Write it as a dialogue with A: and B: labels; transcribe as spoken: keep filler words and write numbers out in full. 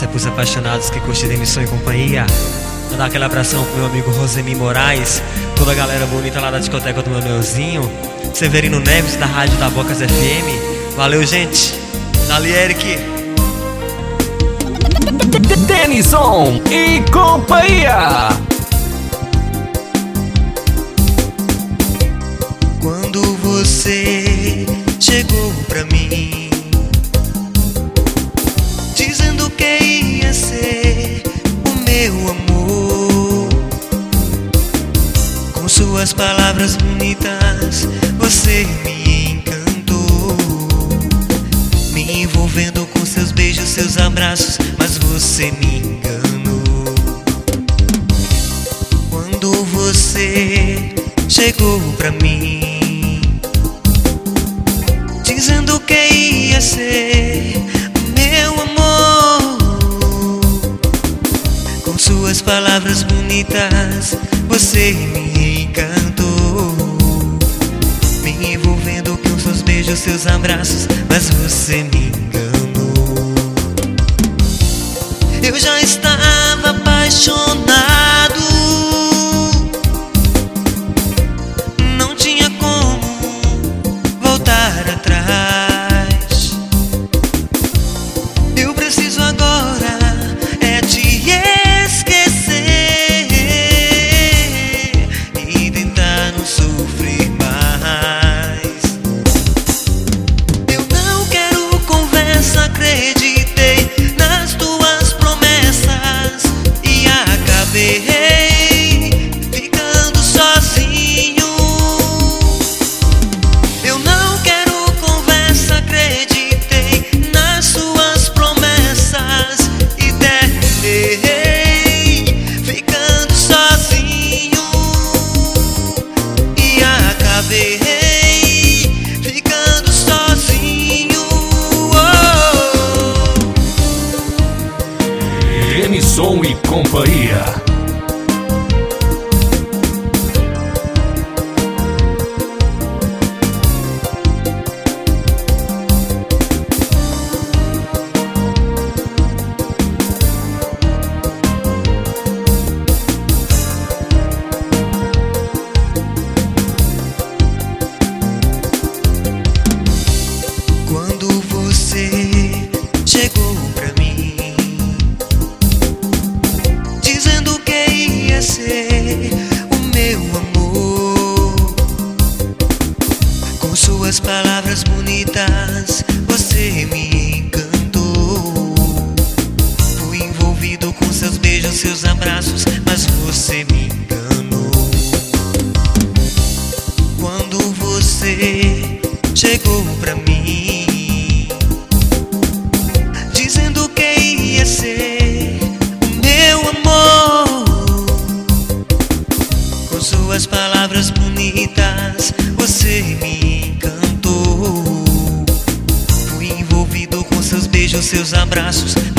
A: Essa é pros apaixonados que curtirem Missão e Companhia. Mandar aquele abração pro meu amigo Rosemi Moraes, toda a galera bonita lá da discoteca do meu Neuzinho, Severino Neves da Rádio da Bocas F M. Valeu, gente. Dali, Eric.
B: Denison e Companhia.
C: Quando você chegou pra mim, dizendo que ia ser o meu amor, com suas palavras bonitas você me encantou, me envolvendo com seus beijos, seus abraços, mas você me enganou. Quando você chegou pra mim, dizendo que ia ser meu amor, com suas palavras bonitas você me encantou, me envolvendo com seus beijos, seus abraços, mas você me enganou. Eu já estava apaixonado, não tinha como voltar atrás. Eu preciso agora é te esquecer e tentar não sofrer mais. Eu não quero conversa, acreditei nas tuas promessas e acabei ficando sozinho. Eu não quero conversa, acreditei nas suas promessas e terminei ficando sozinho e acabei ficando sozinho. Oh.
B: Denison e Companhia.
C: Quando você chegou pra mim, dizendo que ia ser o meu amor, com suas palavras bonitas você me encantou, fui envolvido com seus beijos, seus abraços, mas você me enganou. Quando você chegou pra mim, dizendo que ia ser o meu amor, com suas palavras bonitas você me encantou, fui envolvido com seus beijos, seus abraços,